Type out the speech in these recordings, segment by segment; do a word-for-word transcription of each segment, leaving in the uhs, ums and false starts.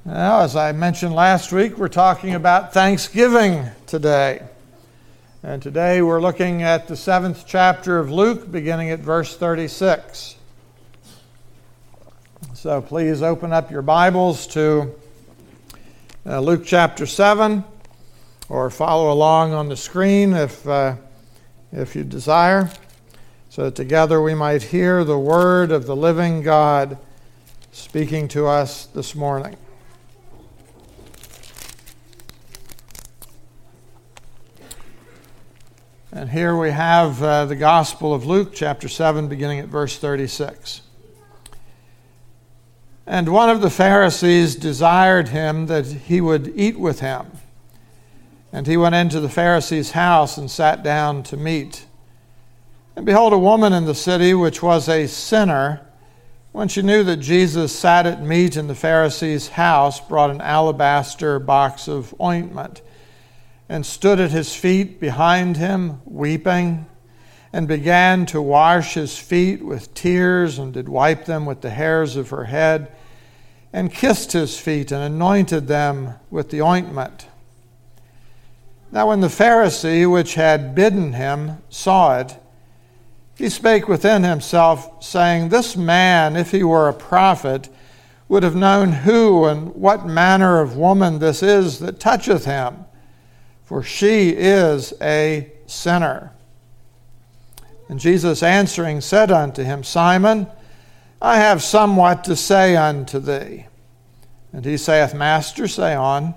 Now, as I mentioned last week, we're talking about Thanksgiving today. And today we're looking at the seventh chapter of Luke, beginning at verse thirty-six. So please open up your Bibles to uh, Luke chapter seven, or follow along on the screen if, uh, if you desire, so that together we might hear the word of the living God speaking to us this morning. And here we have uh, the Gospel of Luke, chapter seven, beginning at verse thirty-six. And one of the Pharisees desired him that he would eat with him. And he went into the Pharisee's house and sat down to meat. And behold, a woman in the city, which was a sinner, when she knew that Jesus sat at meat in the Pharisee's house, brought an alabaster box of ointment, and stood at his feet behind him, weeping, and began to wash his feet with tears, and did wipe them with the hairs of her head, and kissed his feet, and anointed them with the ointment. Now when the Pharisee which had bidden him saw it, he spake within himself, saying, This man, if he were a prophet, would have known who and what manner of woman this is that toucheth him, for she is a sinner. And Jesus answering said unto him, Simon, I have somewhat to say unto thee. And he saith, Master, say on.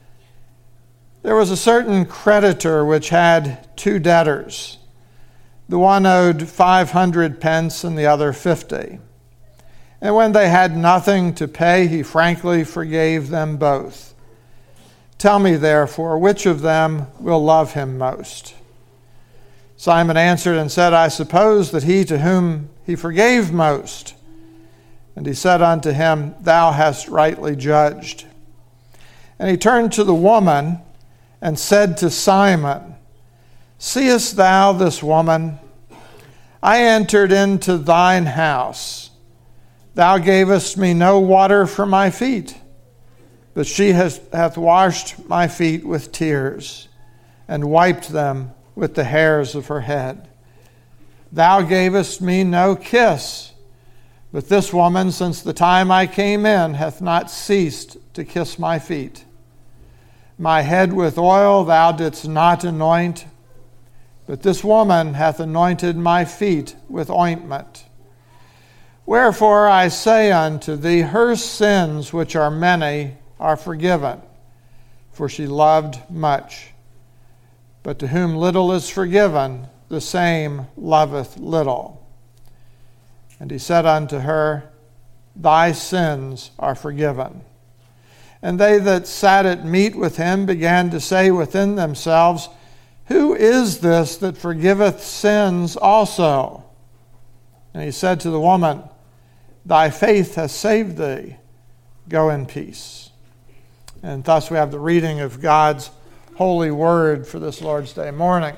There was a certain creditor which had two debtors. The one owed five hundred pence, and the other fifty. And when they had nothing to pay, he frankly forgave them both. Tell me, therefore, which of them will love him most? Simon answered and said, I suppose that he to whom he forgave most. And he said unto him, Thou hast rightly judged. And he turned to the woman and said to Simon, Seest thou this woman? I entered into thine house. Thou gavest me no water for my feet, but she has, hath washed my feet with tears, and wiped them with the hairs of her head. Thou gavest me no kiss, but this woman, since the time I came in, hath not ceased to kiss my feet. My head with oil thou didst not anoint, but this woman hath anointed my feet with ointment. Wherefore I say unto thee, her sins, which are many, are forgiven, for she loved much. But to whom little is forgiven, the same loveth little. And he said unto her, Thy sins are forgiven. And they that sat at meat with him began to say within themselves, Who is this that forgiveth sins also? And he said to the woman, Thy faith hath saved thee. Go in peace. And thus we have the reading of God's holy word for this Lord's Day morning.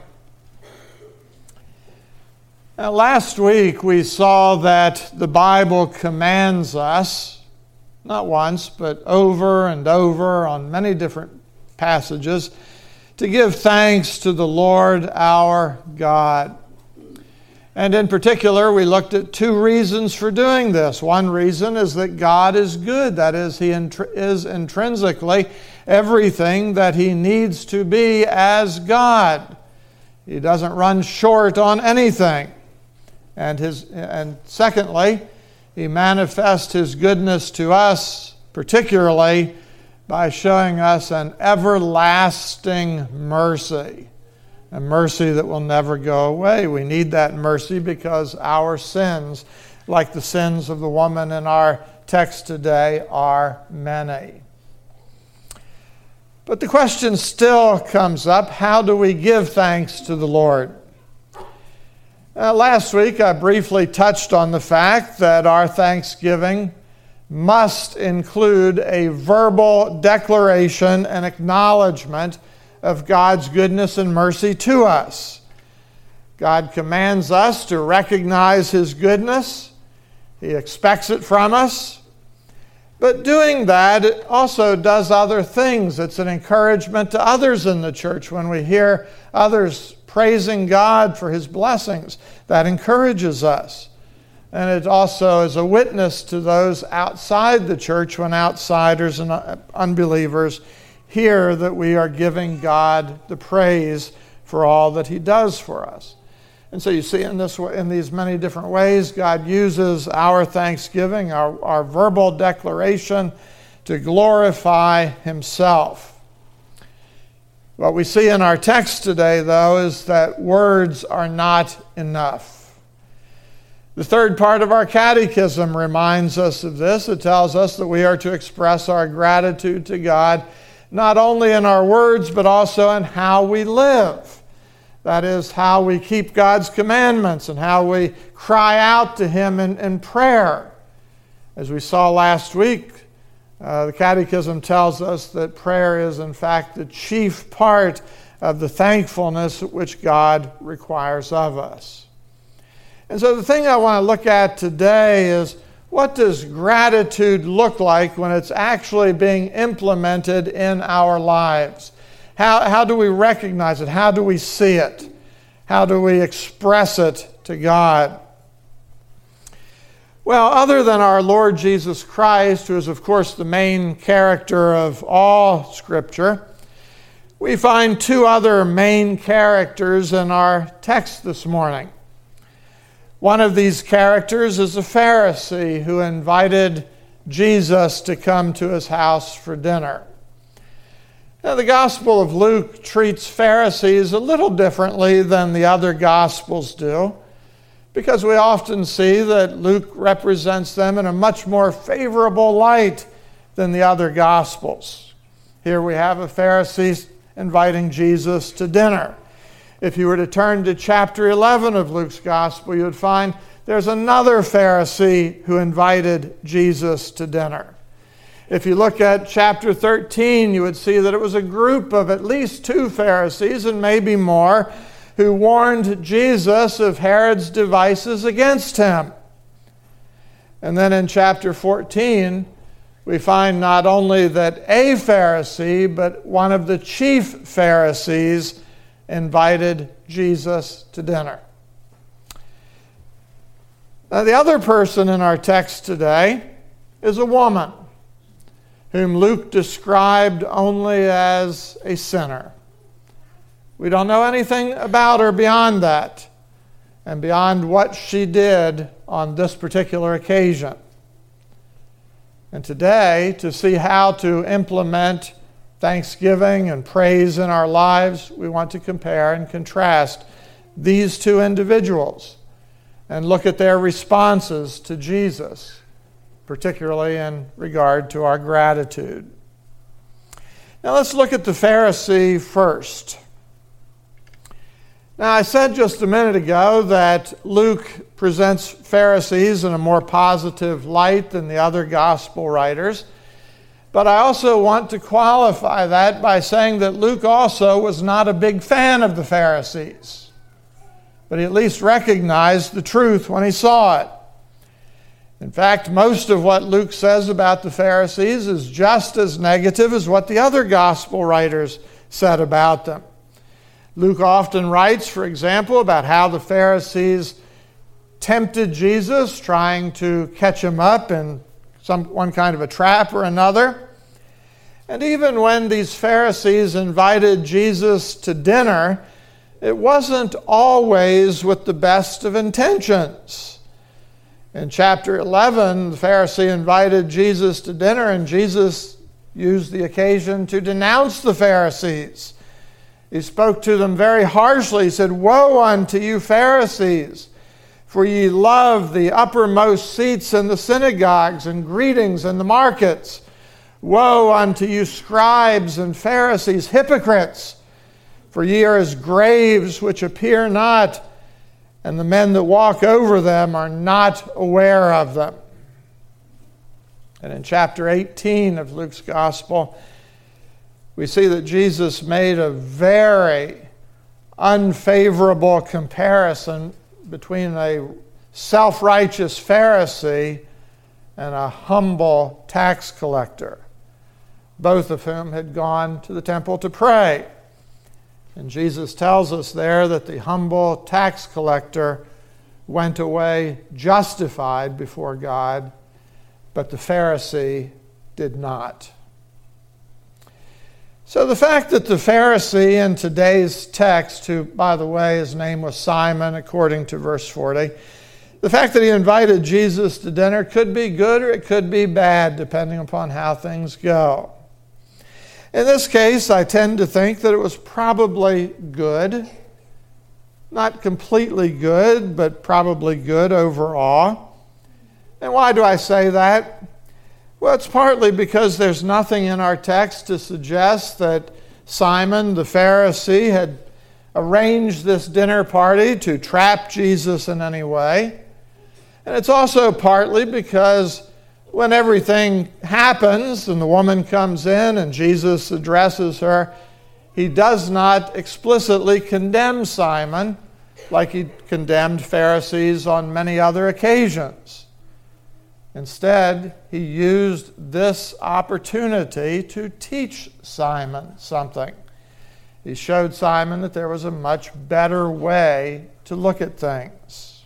Now, last week we saw that the Bible commands us, not once, but over and over on many different passages, to give thanks to the Lord our God. And in particular, we looked at two reasons for doing this. One reason is that God is good. That is, He is intrinsically everything that He needs to be as God. He doesn't run short on anything. And, his, and secondly, He manifests His goodness to us, particularly by showing us an everlasting mercy, a mercy that will never go away. We need that mercy because our sins, like the sins of the woman in our text today, are many. But the question still comes up, how do we give thanks to the Lord? Uh, last week I briefly touched on the fact that our thanksgiving must include a verbal declaration and acknowledgement of God's goodness and mercy to us. God commands us to recognize His goodness. He expects it from us. But doing that, it also does other things. It's an encouragement to others in the church. When we hear others praising God for his blessings, that encourages us. And it also is a witness to those outside the church when outsiders and unbelievers hear that we are giving God the praise for all that he does for us. And so you see in this in these many different ways, God uses our thanksgiving, our, our verbal declaration, to glorify himself. What we see in our text today, though, is that words are not enough. The third part of our catechism reminds us of this. It tells us that we are to express our gratitude to God not only in our words, but also in how we live. That is, how we keep God's commandments and how we cry out to him in, in prayer. As we saw last week, uh, the Catechism tells us that prayer is, in fact, the chief part of the thankfulness which God requires of us. And so the thing I want to look at today is, what does gratitude look like when it's actually being implemented in our lives? How, how do we recognize it? How do we see it? How do we express it to God? Well, other than our Lord Jesus Christ, who is, of course, the main character of all Scripture, we find two other main characters in our text this morning. One of these characters is a Pharisee who invited Jesus to come to his house for dinner. Now, the Gospel of Luke treats Pharisees a little differently than the other Gospels do, because we often see that Luke represents them in a much more favorable light than the other Gospels. Here we have a Pharisee inviting Jesus to dinner. If you were to turn to chapter eleven of Luke's Gospel, you would find there's another Pharisee who invited Jesus to dinner. If you look at chapter thirteen, you would see that it was a group of at least two Pharisees and maybe more who warned Jesus of Herod's devices against him. And then in chapter fourteen, we find not only that a Pharisee, but one of the chief Pharisees invited Jesus to dinner. Now, the other person in our text today is a woman whom Luke described only as a sinner. We don't know anything about her beyond that and beyond what she did on this particular occasion. And today, to see how to implement thanksgiving and praise in our lives, we want to compare and contrast these two individuals and look at their responses to Jesus, particularly in regard to our gratitude. Now let's look at the Pharisee first. Now, I said just a minute ago that Luke presents Pharisees in a more positive light than the other gospel writers. But I also want to qualify that by saying that Luke also was not a big fan of the Pharisees. But he at least recognized the truth when he saw it. In fact, most of what Luke says about the Pharisees is just as negative as what the other gospel writers said about them. Luke often writes, for example, about how the Pharisees tempted Jesus, trying to catch him up in some one kind of a trap or another. And even when these Pharisees invited Jesus to dinner, it wasn't always with the best of intentions. In chapter eleven, the Pharisee invited Jesus to dinner, and Jesus used the occasion to denounce the Pharisees. He spoke to them very harshly. He said, "Woe unto you, Pharisees, for ye love the uppermost seats in the synagogues and greetings in the markets. Woe unto you, scribes and Pharisees, hypocrites, for ye are as graves which appear not, and the men that walk over them are not aware of them." And in chapter eighteen of Luke's Gospel, we see that Jesus made a very unfavorable comparison between a self-righteous Pharisee and a humble tax collector, both of whom had gone to the temple to pray. And Jesus tells us there that the humble tax collector went away justified before God, but the Pharisee did not. So the fact that the Pharisee in today's text, who, by the way, his name was Simon, according to verse forty, the fact that he invited Jesus to dinner could be good or it could be bad, depending upon how things go. In this case, I tend to think that it was probably good. Not completely good, but probably good overall. And why do I say that? Well, it's partly because there's nothing in our text to suggest that Simon the Pharisee had arranged this dinner party to trap Jesus in any way. And it's also partly because when everything happens and the woman comes in and Jesus addresses her, he does not explicitly condemn Simon like he condemned Pharisees on many other occasions. Instead, he used this opportunity to teach Simon something. He showed Simon that there was a much better way to look at things.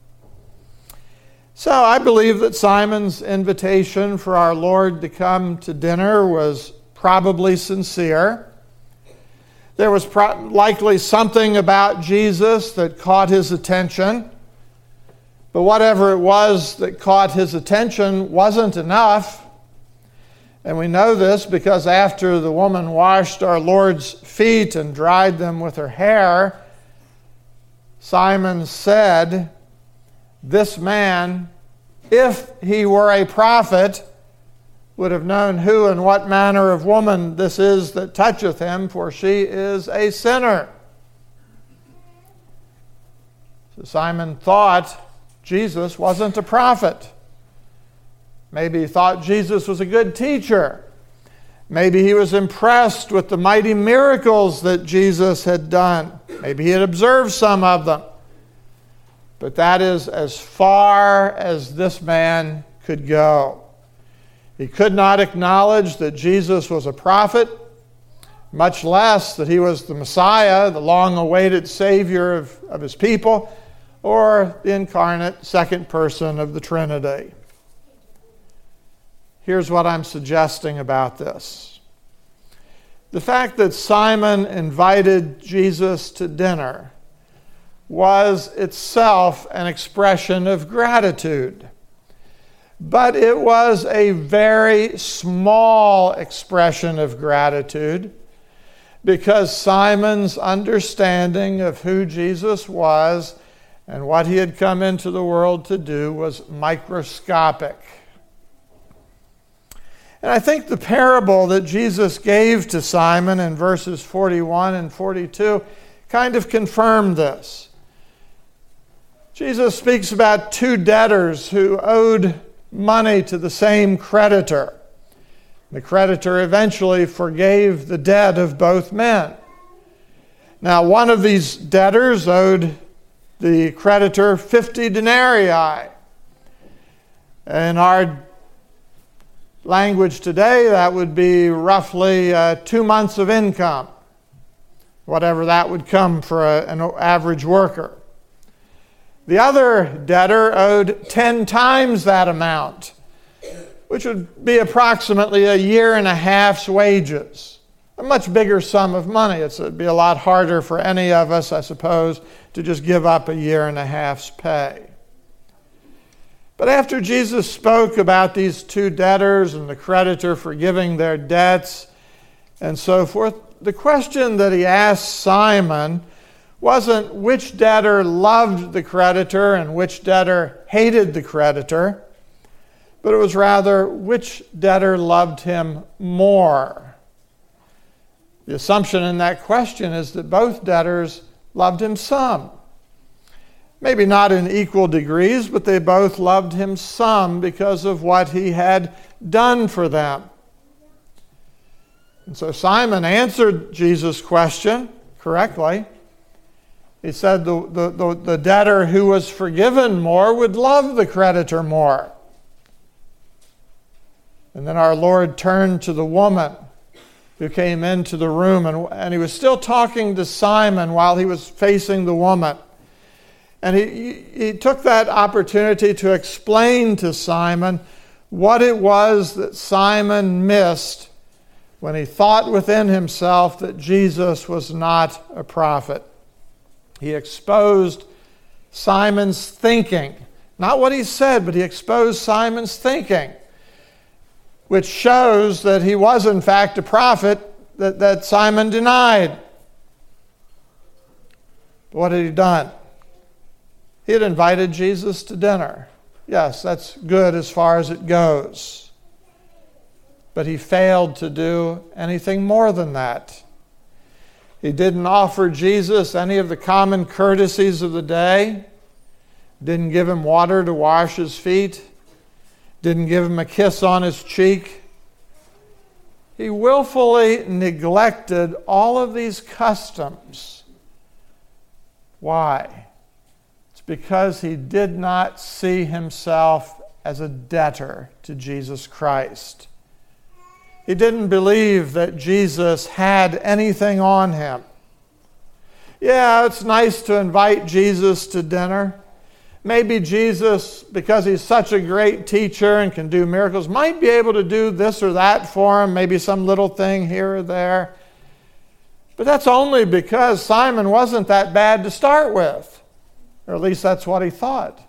So I believe that Simon's invitation for our Lord to come to dinner was probably sincere. There was pro- likely something about Jesus that caught his attention. But whatever it was that caught his attention wasn't enough. And we know this because after the woman washed our Lord's feet and dried them with her hair, Simon said, "This man, if he were a prophet, would have known who and what manner of woman this is that toucheth him, for she is a sinner." So Simon thought Jesus wasn't a prophet. Maybe he thought Jesus was a good teacher. Maybe he was impressed with the mighty miracles that Jesus had done. Maybe he had observed some of them. But that is as far as this man could go. He could not acknowledge that Jesus was a prophet, much less that he was the Messiah, the long-awaited Savior of, of his people, or the incarnate second person of the Trinity. Here's what I'm suggesting about this. The fact that Simon invited Jesus to dinner was itself an expression of gratitude. But it was a very small expression of gratitude because Simon's understanding of who Jesus was and what he had come into the world to do was microscopic. And I think the parable that Jesus gave to Simon in verses forty-one and forty-two kind of confirmed this. Jesus speaks about two debtors who owed money to the same creditor. The creditor eventually forgave the debt of both men. Now, one of these debtors owed the creditor fifty denarii. In our language today, that would be roughly uh, two months of income, whatever that would come for a, an average worker. The other debtor owed ten times that amount, which would be approximately a year and a half's wages. A much bigger sum of money. It's, it'd be a lot harder for any of us, I suppose, to just give up a year and a half's pay. But after Jesus spoke about these two debtors and the creditor forgiving their debts and so forth, the question that he asked Simon wasn't which debtor loved the creditor and which debtor hated the creditor, but it was rather which debtor loved him more. The assumption in that question is that both debtors loved him some. Maybe not in equal degrees, but they both loved him some because of what he had done for them. And so Simon answered Jesus' question correctly. He said the, the, the, the debtor who was forgiven more would love the creditor more. And then our Lord turned to the woman who came into the room, and, and he was still talking to Simon while he was facing the woman. And he, he took that opportunity to explain to Simon what it was that Simon missed when he thought within himself that Jesus was not a prophet. He exposed Simon's thinking. Not what he said, but he exposed Simon's thinking, which shows that he was in fact a prophet that, that Simon denied. But what had he done? He had invited Jesus to dinner. Yes, that's good as far as it goes. But he failed to do anything more than that. He didn't offer Jesus any of the common courtesies of the day. Didn't give him water to wash his feet. Didn't give him a kiss on his cheek. He willfully neglected all of these customs. Why? It's because he did not see himself as a debtor to Jesus Christ. He didn't believe that Jesus had anything on him. Yeah, it's nice to invite Jesus to dinner. Maybe Jesus, because he's such a great teacher and can do miracles, might be able to do this or that for him, maybe some little thing here or there. But that's only because Simon wasn't that bad to start with. Or at least that's what he thought.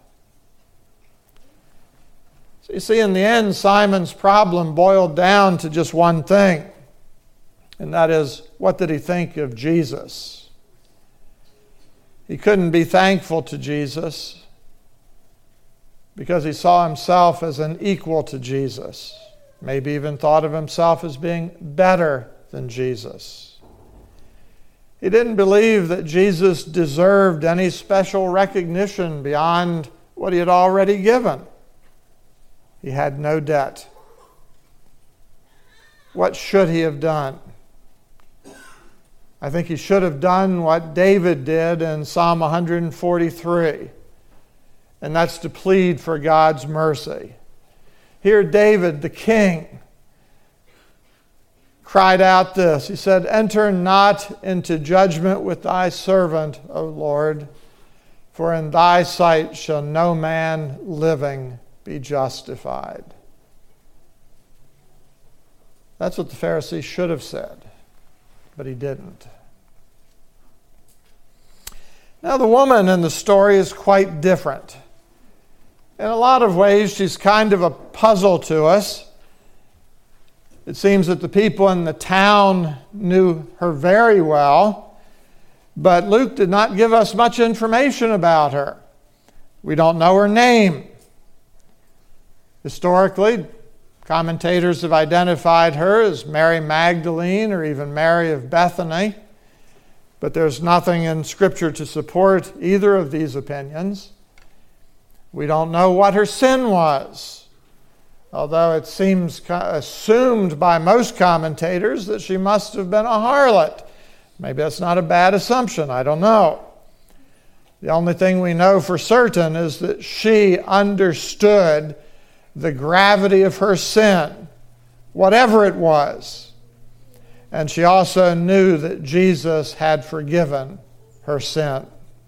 So you see, in the end, Simon's problem boiled down to just one thing. And that is, what did he think of Jesus? He couldn't be thankful to Jesus because he saw himself as an equal to Jesus. Maybe even thought of himself as being better than Jesus. He didn't believe that Jesus deserved any special recognition beyond what he had already given. He had no debt. What should he have done? I think he should have done what David did in Psalm one forty-three, and that's to plead for God's mercy. Here David, the king, cried out this. He said, "Enter not into judgment with thy servant, O Lord, for in thy sight shall no man living be justified." That's what the Pharisee should have said, but he didn't. Now, the woman in the story is quite different. In a lot of ways, she's kind of a puzzle to us. It seems that the people in the town knew her very well, but Luke did not give us much information about her. We don't know her name. Historically, commentators have identified her as Mary Magdalene or even Mary of Bethany, but there's nothing in Scripture to support either of these opinions. We don't know what her sin was, although it seems assumed by most commentators that she must have been a harlot. Maybe that's not a bad assumption, I don't know. The only thing we know for certain is that she understood the gravity of her sin, whatever it was. And she also knew that Jesus had forgiven her sin.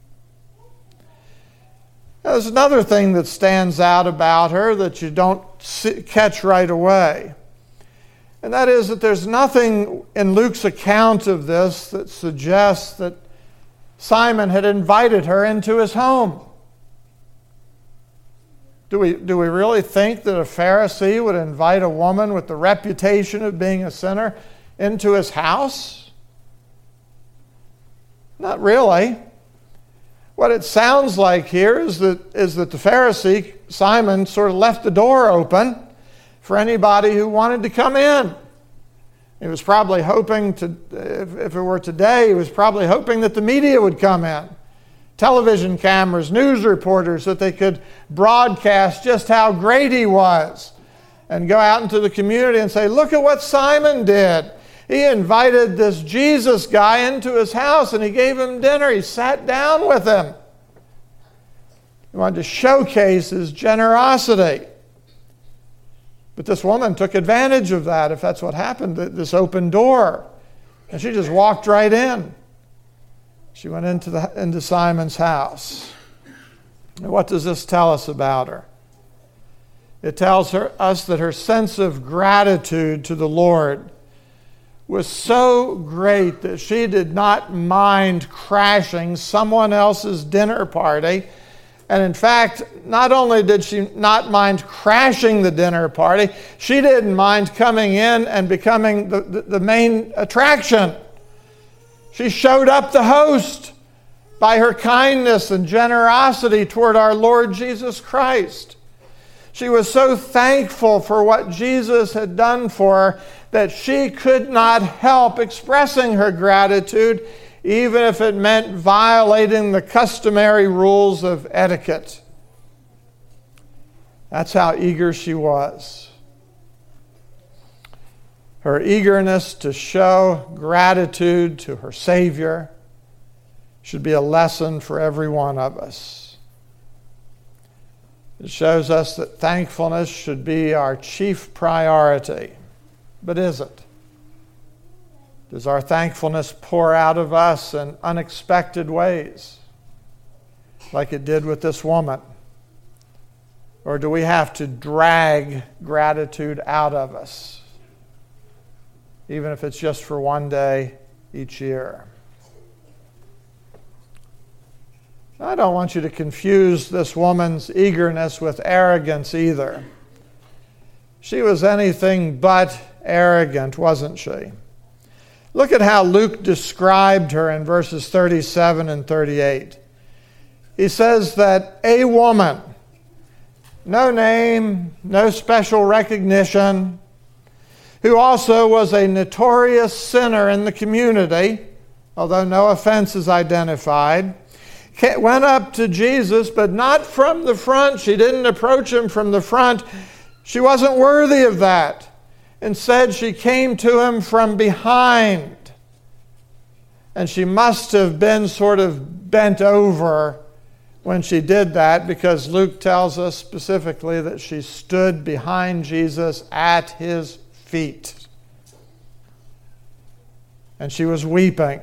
Now, there's another thing that stands out about her that you don't see, catch right away. And that is that there's nothing in Luke's account of this that suggests that Simon had invited her into his home. Do we, do we really think that a Pharisee would invite a woman with the reputation of being a sinner into his house? Not really. What it sounds like here is that, is that the Pharisee, Simon, sort of left the door open for anybody who wanted to come in. He was probably hoping to, if, if it were today, he was probably hoping that the media would come in. Television cameras, news reporters, that they could broadcast just how great he was and go out into the community and say, look at what Simon did. He invited this Jesus guy into his house and he gave him dinner. He sat down with him. He wanted to showcase his generosity. But this woman took advantage of that, if that's what happened, this open door. And she just walked right in. She went into, the, into Simon's house. And what does this tell us about her? It tells her, us that her sense of gratitude to the Lord was so great that she did not mind crashing someone else's dinner party. And in fact, not only did she not mind crashing the dinner party, she didn't mind coming in and becoming the, the, the main attraction. She showed up the host by her kindness and generosity toward our Lord Jesus Christ. She was so thankful for what Jesus had done for her that she could not help expressing her gratitude, even if it meant violating the customary rules of etiquette. That's how eager she was. Her eagerness to show gratitude to her Savior should be a lesson for every one of us. It shows us that thankfulness should be our chief priority. But is it? Does our thankfulness pour out of us in unexpected ways, like it did with this woman? Or do we have to drag gratitude out of us, even if it's just for one day each year? I don't want you to confuse this woman's eagerness with arrogance either. She was anything but arrogant, wasn't she? Look at how Luke described her in verses thirty-seven and thirty-eight. He says that a woman, no name, no special recognition, who also was a notorious sinner in the community, although no offense is identified, went up to Jesus, but not from the front. She didn't approach him from the front. She wasn't worthy of that. Instead, she came to him from behind. And she must have been sort of bent over when she did that, because Luke tells us specifically that she stood behind Jesus at his feet. And she was weeping.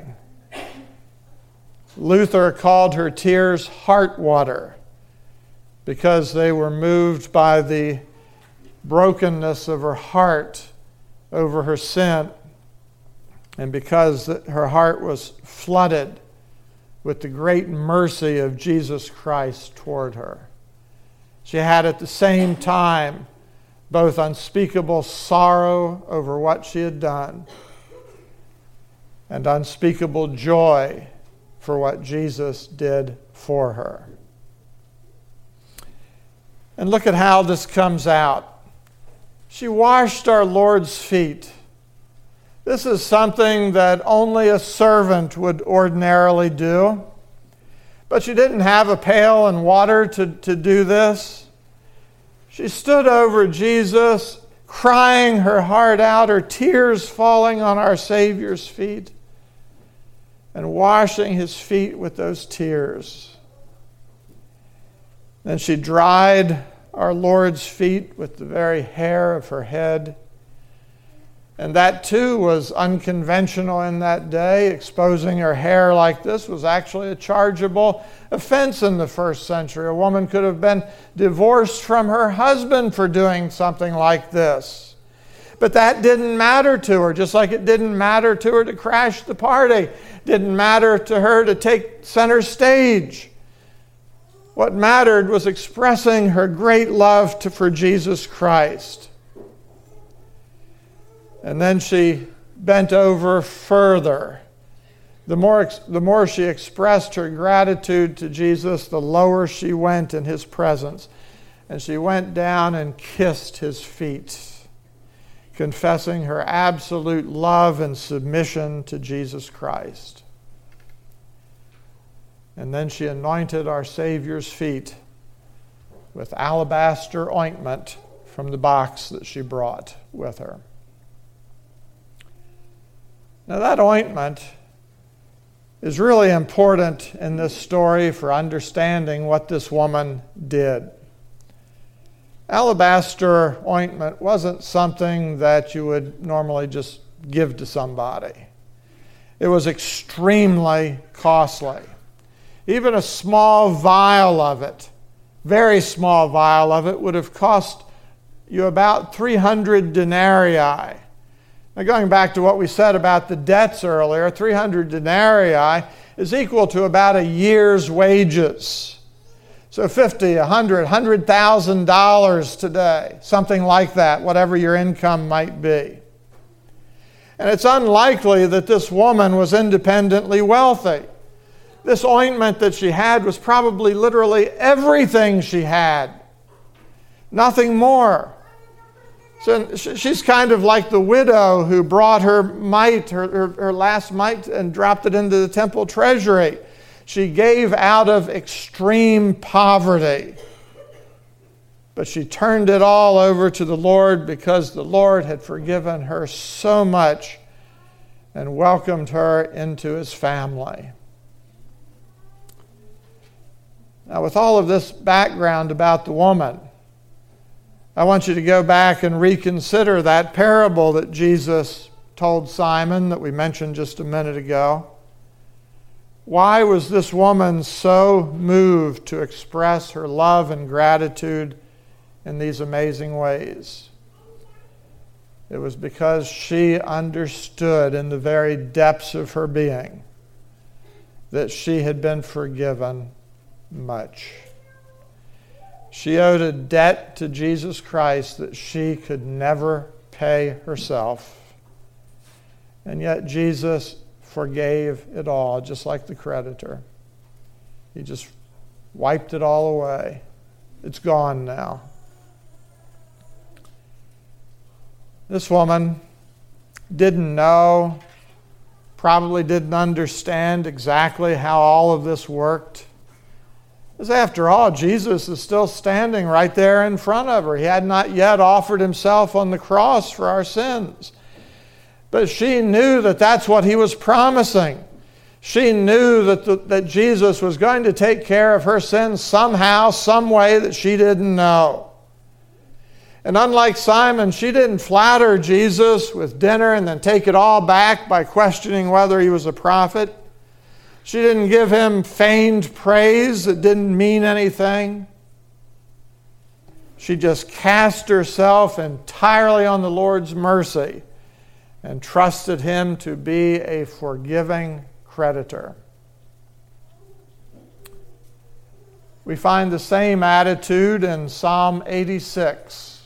Luther called her tears heart water because they were moved by the brokenness of her heart over her sin, and because her heart was flooded with the great mercy of Jesus Christ toward her. She had at the same time both unspeakable sorrow over what she had done and unspeakable joy for what Jesus did for her. And look at how this comes out. She washed our Lord's feet. This is something that only a servant would ordinarily do. But she didn't have a pail and water to, to do this. She stood over Jesus, crying her heart out, her tears falling on our Savior's feet, and washing his feet with those tears. Then she dried our Lord's feet with the very hair of her head. And that too was unconventional in that day. Exposing her hair like this was actually a chargeable offense in the first century. A woman could have been divorced from her husband for doing something like this. But that didn't matter to her, just like it didn't matter to her to crash the party. Didn't matter to her to take center stage. What mattered was expressing her great love to, for Jesus Christ. And then she bent over further. The more, the more she expressed her gratitude to Jesus, the lower she went in his presence. And she went down and kissed his feet, confessing her absolute love and submission to Jesus Christ. And then she anointed our Savior's feet with alabaster ointment from the box that she brought with her. Now that ointment is really important in this story for understanding what this woman did. Alabaster ointment wasn't something that you would normally just give to somebody. It was extremely costly. Even a small vial of it, very small vial of it, would have cost you about three hundred denarii. Now, going back to what we said about the debts earlier, three hundred denarii is equal to about a year's wages. So fifty, a hundred, one hundred thousand dollars today, something like that, whatever your income might be. And it's unlikely that this woman was independently wealthy. This ointment that she had was probably literally everything she had, nothing more. So she's kind of like the widow who brought her mite, her, her, her last mite, and dropped it into the temple treasury. She gave out of extreme poverty. But she turned it all over to the Lord because the Lord had forgiven her so much and welcomed her into his family. Now, with all of this background about the woman, I want you to go back and reconsider that parable that Jesus told Simon that we mentioned just a minute ago. Why was this woman so moved to express her love and gratitude in these amazing ways? It was because she understood in the very depths of her being that she had been forgiven much. She owed a debt to Jesus Christ that she could never pay herself. And yet Jesus forgave it all, just like the creditor. He just wiped it all away. It's gone now. This woman didn't know, probably didn't understand exactly how all of this worked. Because after all, Jesus is still standing right there in front of her. He had not yet offered himself on the cross for our sins. But she knew that that's what he was promising. She knew that, the, that Jesus was going to take care of her sins somehow, some way that she didn't know. And unlike Simon, she didn't flatter Jesus with dinner and then take it all back by questioning whether he was a prophet. She didn't give him feigned praise that didn't mean anything. She just cast herself entirely on the Lord's mercy and trusted him to be a forgiving creditor. We find the same attitude in Psalm eighty-six.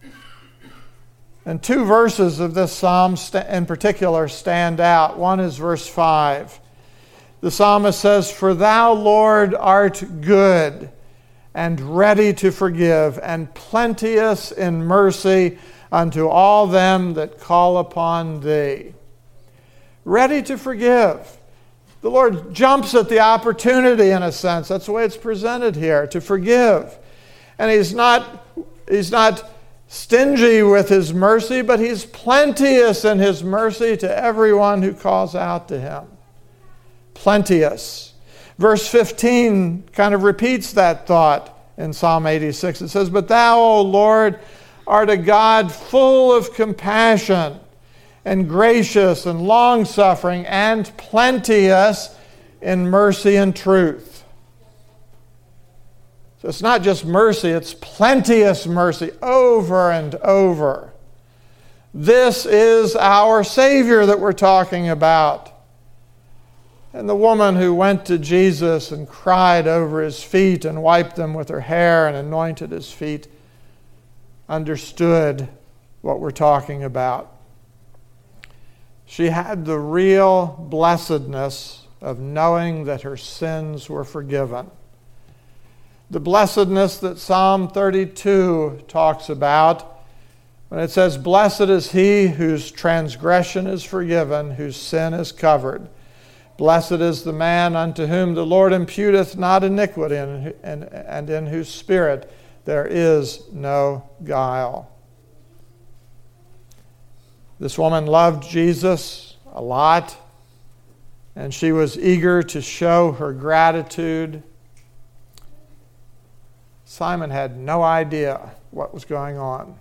And two verses of this psalm in particular stand out. One is verse five. The psalmist says, "For thou, Lord, art good and ready to forgive, and plenteous in mercy unto all them that call upon thee." Ready to forgive. The Lord jumps at the opportunity, in a sense. That's the way it's presented here, to forgive. And he's not, he's not stingy with his mercy, but he's plenteous in his mercy to everyone who calls out to him. Plenteous. Verse fifteen kind of repeats that thought in Psalm eighty-six. It says, "But thou, O Lord, art a God full of compassion and gracious and long-suffering and plenteous in mercy and truth." So it's not just mercy, it's plenteous mercy over and over. This is our Savior that we're talking about. And the woman who went to Jesus and cried over his feet and wiped them with her hair and anointed his feet understood what we're talking about. She had the real blessedness of knowing that her sins were forgiven. The blessedness that Psalm thirty-two talks about when it says, "Blessed is he whose transgression is forgiven, whose sin is covered. Blessed is the man unto whom the Lord imputeth not iniquity, and, and, and in whose spirit there is no guile." This woman loved Jesus a lot, and she was eager to show her gratitude. Simon had no idea what was going on.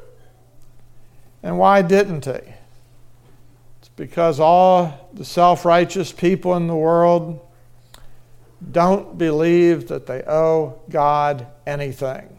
And why didn't he? It's because all the self-righteous people in the world don't believe that they owe God anything.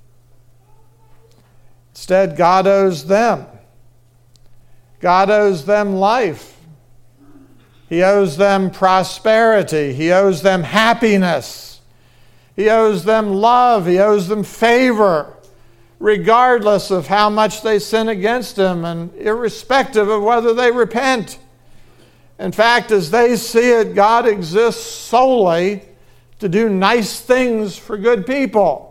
Instead, God owes them. God owes them life. He owes them prosperity. He owes them happiness. He owes them love. He owes them favor, regardless of how much they sin against Him and irrespective of whether they repent. In fact, as they see it, God exists solely to do nice things for good people.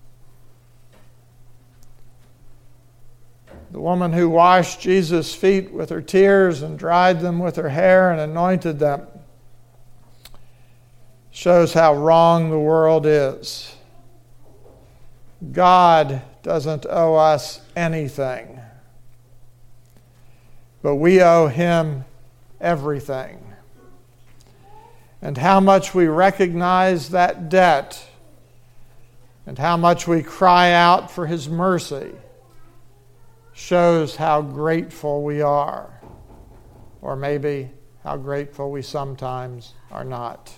The woman who washed Jesus' feet with her tears and dried them with her hair and anointed them shows how wrong the world is. God doesn't owe us anything, but we owe Him everything. And how much we recognize that debt and how much we cry out for His mercy shows how grateful we are, or maybe how grateful we sometimes are not.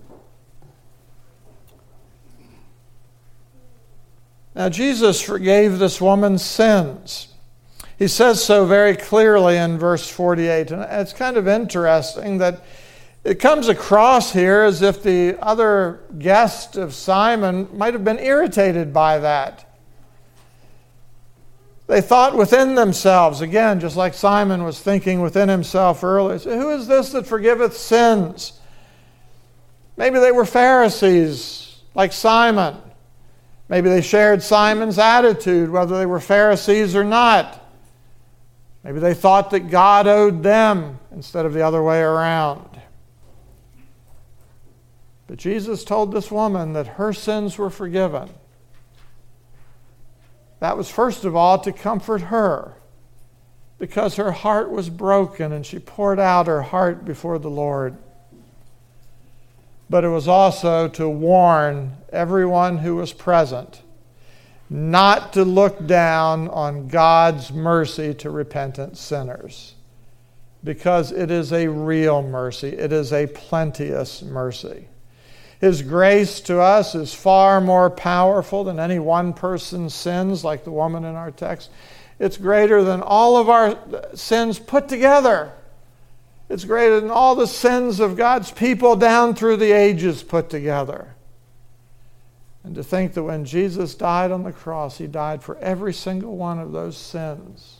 Now, Jesus forgave this woman's sins. He says so very clearly in verse forty-eight. And it's kind of interesting that it comes across here as if the other guest of Simon might have been irritated by that. They thought within themselves, again, just like Simon was thinking within himself earlier, who is this that forgiveth sins? Maybe they were Pharisees, like Simon. Maybe they shared Simon's attitude, whether they were Pharisees or not. Maybe they thought that God owed them instead of the other way around. But Jesus told this woman that her sins were forgiven. That was first of all to comfort her, because her heart was broken and she poured out her heart before the Lord. But it was also to warn everyone who was present not to look down on God's mercy to repentant sinners, because it is a real mercy. It is a plenteous mercy. His grace to us is far more powerful than any one person's sins, like the woman in our text. It's greater than all of our sins put together. It's greater than all the sins of God's people down through the ages put together. And to think that when Jesus died on the cross, He died for every single one of those sins.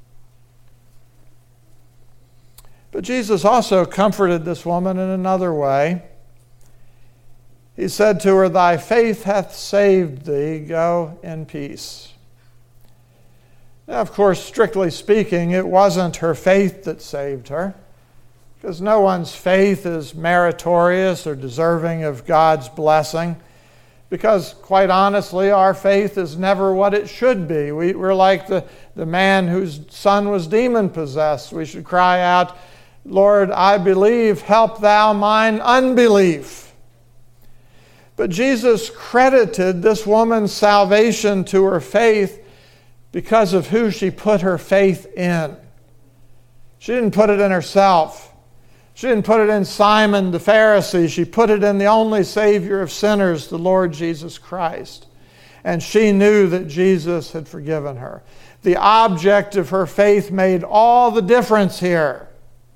But Jesus also comforted this woman in another way. He said to her, "Thy faith hath saved thee. Go in peace." Now, of course, strictly speaking, it wasn't her faith that saved her, because no one's faith is meritorious or deserving of God's blessing, because, quite honestly, our faith is never what it should be. We, we're like the, the man whose son was demon-possessed. We should cry out, "Lord, I believe, help thou mine unbelief." But Jesus credited this woman's salvation to her faith because of who she put her faith in. She didn't put it in herself. She didn't put it in Simon the Pharisee. She put it in the only Savior of sinners, the Lord Jesus Christ. And she knew that Jesus had forgiven her. The object of her faith made all the difference here.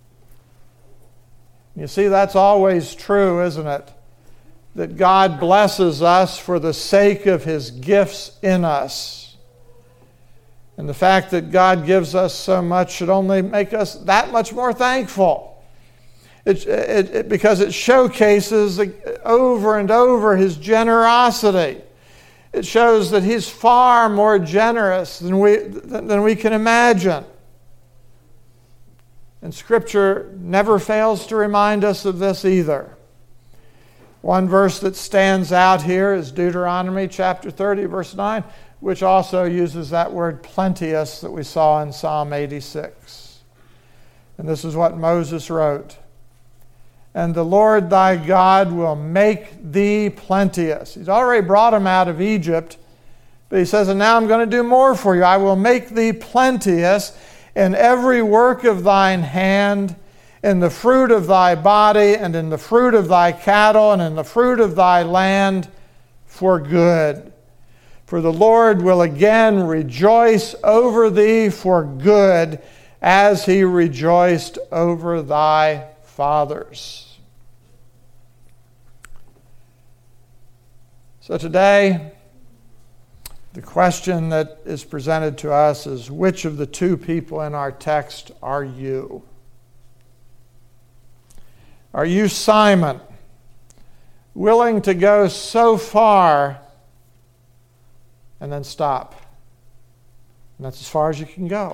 You see, that's always true, isn't it? That God blesses us for the sake of His gifts in us. And the fact that God gives us so much should only make us that much more thankful. It, it, it, because it showcases over and over His generosity. It shows that He's far more generous than we, than we can imagine. And Scripture never fails to remind us of this either. One verse that stands out here is Deuteronomy chapter thirty, verse nine, which also uses that word plenteous that we saw in Psalm eighty-six. And this is what Moses wrote. "And the Lord thy God will make thee plenteous." He's already brought him out of Egypt But he says, and now I'm going to do more for you. I will make thee plenteous in every work of thine hand, in the fruit of thy body, and in the fruit of thy cattle, and in the fruit of thy land, for good. For the Lord will again rejoice over thee for good, as he rejoiced over thy fathers. So today, the question that is presented to us is, which of the two people in our text are you? Are you Simon, willing to go so far and then stop? And that's as far as you can go.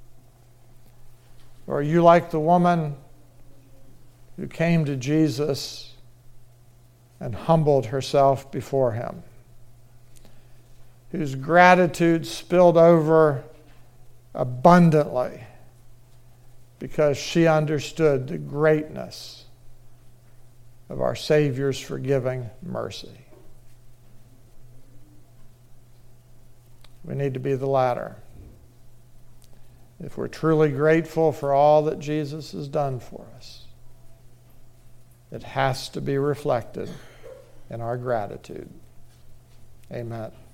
Or are you like the woman who came to Jesus and humbled herself before him, whose gratitude spilled over abundantly because she understood the greatness of our Savior's forgiving mercy? We need to be the latter. If we're truly grateful for all that Jesus has done for us, it has to be reflected in our gratitude. Amen.